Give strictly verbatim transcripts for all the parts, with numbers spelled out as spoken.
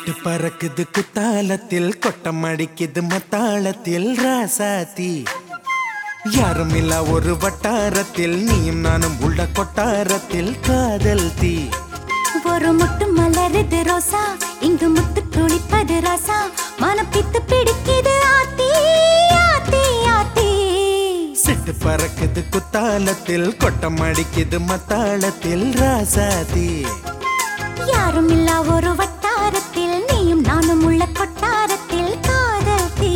சிட்டு பறக்குது குத்தாலத்தில் கொட்டம் அடிக்குது மத்தாளத்தில் ராசாத்தி யாரும் இல்ல ஒரு வட்டாரத்தில் நீயும் நானும் உள்ள கொட்டாரத்தில் காதல் தீ ஒரு முட்டு மலருது ரோசா இங்கு முத்து துளிப்பது ராசா மனம் பித்து பிடிக்குது ஆத்தி ஆத்தி ஆத்தி சிட்டு பறக்குது குத்தாலத்தில் கொட்டம் அடிக்குது மத்தாளத்தில் ராசாத்தி யாரும் இல்ல ஒரு வட்டாரத்தில் நீயும் நானும் உள்ள கொட்டாரத்தில் காதல் தீ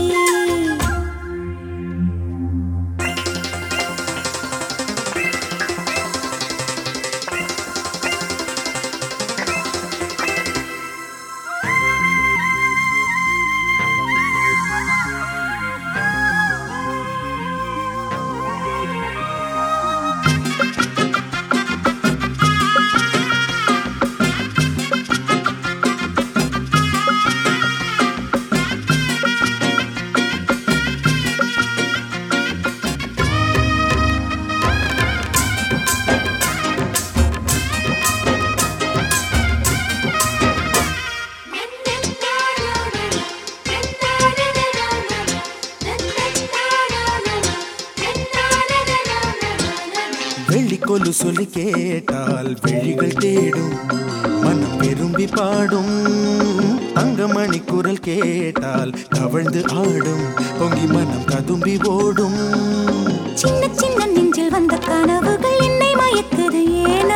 வெள்ளிக்கொலு சொல்லி கேட்டால் விழிகள் தேடும் மனம் விரும்பி பாடும் தங்கமணி குரல் கேட்டால் கவழ்ந்து ஆடும் பொங்கி மனம் கதும்பி ஓடும் சின்ன சின்ன நெஞ்சில் வந்த கனவுகள் என்னை மயக்குது ஏனா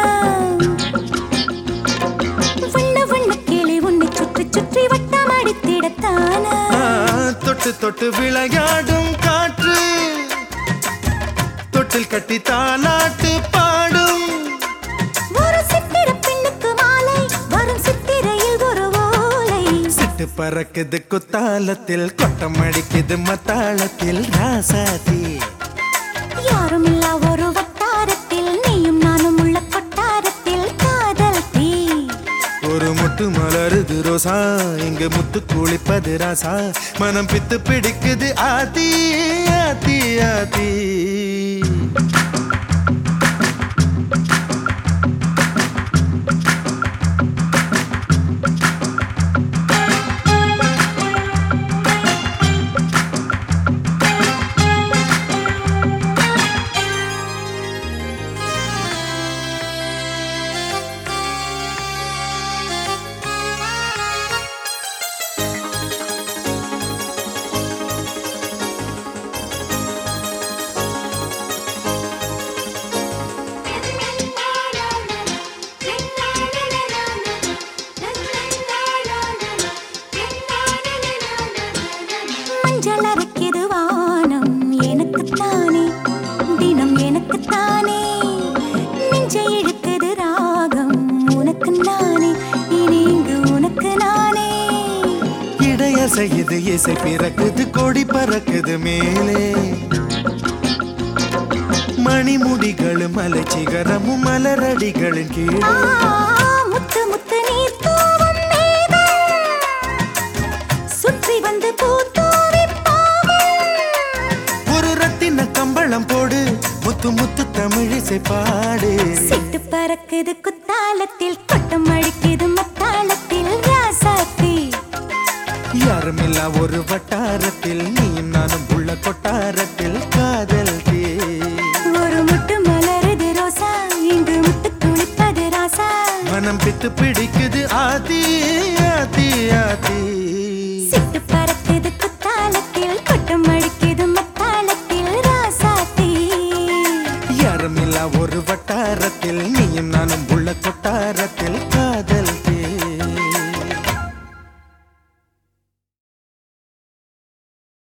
வண்ண வண்ண கிளி உன்னை சுற்றி சுற்றி வட்டம் அடித்திடத்தானா தொட்டு தொட்டு விளையாடும் காற்று தொட்டில் கட்டி தாலாட்டு பாடும் ஒரு சித்திர பெண்ணுக்கு மாலை வரும் சித்திரையில் ஒரு ஓலை சிட்டு பறக்குது குத்தாலத்தில் கொட்டம் அடிக்குது மத்தாளத்தில் ராசாத்தி யாரும் இல்ல ஒரு வட்டாரத்தில் நீயும் நானும் உள்ள கொட்டாரத்தில் காதல் தீ ஒரு முட்டு மலருது ரோசா இங்கு முத்து குளிப்பது ராசா மனம் பித்து பிடிக்குது ஆத்தி ஆத்தி ஆத்தி மஞ்சளரைக்குது வானம் எனக்குத்தானே தினம் எனக்குத்தானே நெஞ்சை இழுக்குது ராகம் உனக்கு நானே இனி இங்கு உனக்கு நானே இடைய செய்யுது இசை பிறக்குது கொடி பறக்குது மேலே மணிமுடிகளும் மலை சிகரமும் மலரடிகளின் கீழே முத்து முத்து நீர் தூவும் மேகம் சுற்றி வந்து பூத்தூவி ஒரு ரத்தின கம்பளம் போடு முத்து முத்து தமிழிசை பாடு சிட்டு பறக்குது குத்தாலத்தில் கொட்டம் அடிக்குது மத்தாளத்தில் ராசாத்தி யாரும் இல்ல ஒரு வட்டாரத்தில் நீயும் நானும் உள்ள கொட்டாரத்தில் காதல் தீ ஒரு முட்டு மலருது ரோசா இங்கு முத்து துளிப்பது ராசா மனம் பித்து பிடிக்குது ஆதி ஆதி ஆதி சிட்டு பறக்குது குத்தாலத்தில் கொட்டம் அடிக்குது மத்தாளத்தில் ராசாத்தி யாரும் இல்ல ஒரு வட்டாரத்தில் நீயும் நானும் உள்ள கொட்டாரத்தில் காதல்